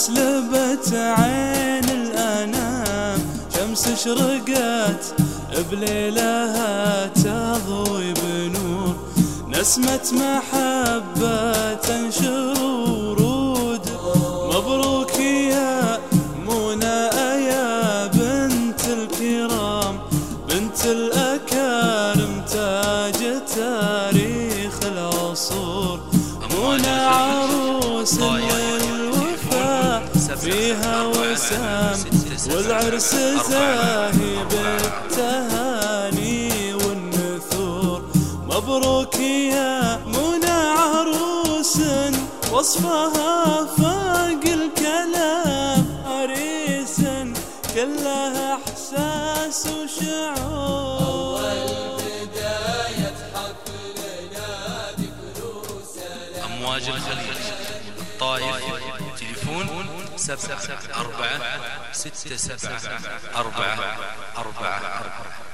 أسلبت عين الأنام، شمس شرقت بليلها تضوي بنور، نسمة محبة تنشر ورود. مبروك يا منى يا بنت الكرام، بنت الأكارم، تاج تاريخ العصور. منى عروس للوفا فيها وسام، والعرس زاهي بالتهاني والنثور. مبروك يا منى عروس وصفها فاق الكلام، عريس كلها احساس وشعور. اول بداية حفلنا ذكر سلام. امواج الخليج الطائف، تليفون 74 67 44 44.